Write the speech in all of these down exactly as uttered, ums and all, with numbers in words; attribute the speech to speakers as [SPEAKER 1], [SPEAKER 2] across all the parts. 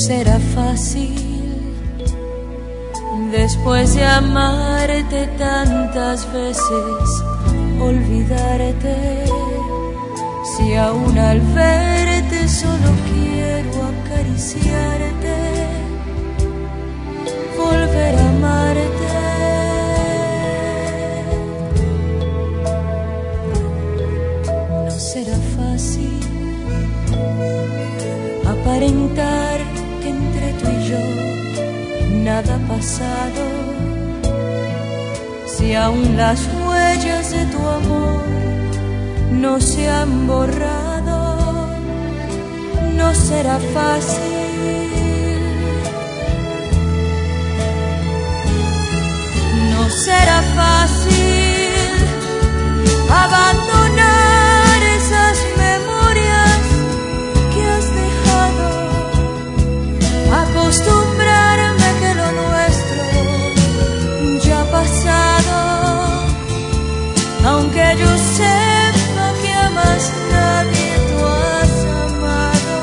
[SPEAKER 1] será fácil después de amarte tantas veces olvidarte, si aún al verte solo quiero acariciarte, volver a amarte. No será fácil aparentar que entre tú y yo nada ha pasado, si aún las huellas de tu amor no se han borrado. No será fácil, no será fácil abandonar esas memorias que has dejado, acostumbrarme que lo nuestro ya ha pasado, aunque yo sepa que a más nadie tú has amado.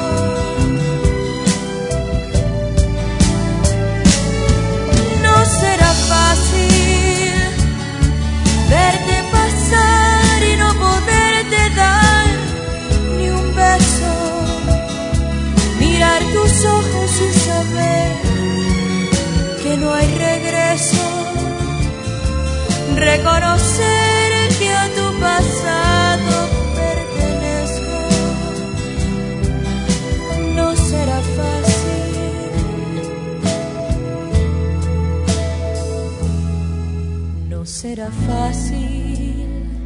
[SPEAKER 1] No será fácil verte pasar y no poderte dar ni un beso, mirar tus ojos y saber que no hay regreso, reconocer que a tu pasado pertenezco. No será fácil, no será fácil.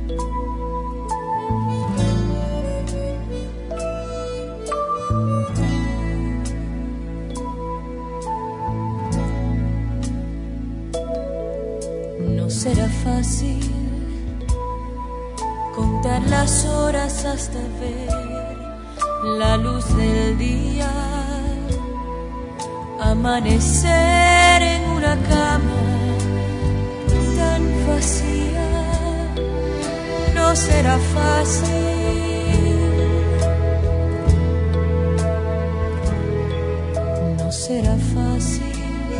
[SPEAKER 1] No será fácil contar las horas hasta ver la luz del día, amanecer en una cama tan vacía. No será fácil, no será fácil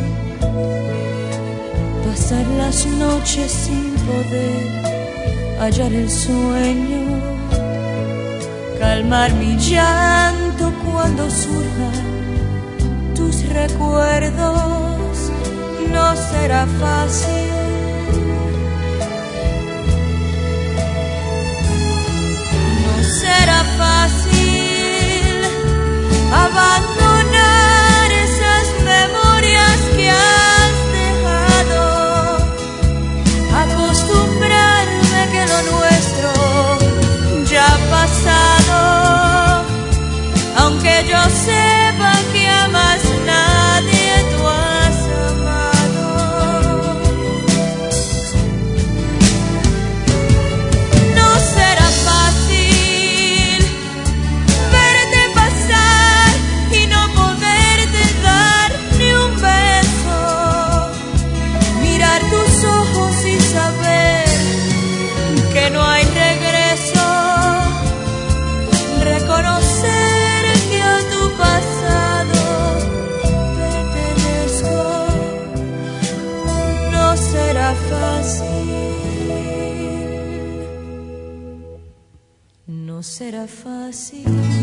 [SPEAKER 1] pasar las noches sin poder hallar el sueño, calmar mi llanto cuando surjan tus recuerdos. No será fácil, no será fácil abandonar esas memorias que has dejado, acostumbrarme que lo nuestro ya ha pasado, aunque yo sepa que a más nadie tú has amado. No será fácil verte pasar y no poderte dar ni un beso, mirar tus ojos y saber que no hay regreso, reconocer que a tu pasado pertenezco. No será fácil, no será fácil.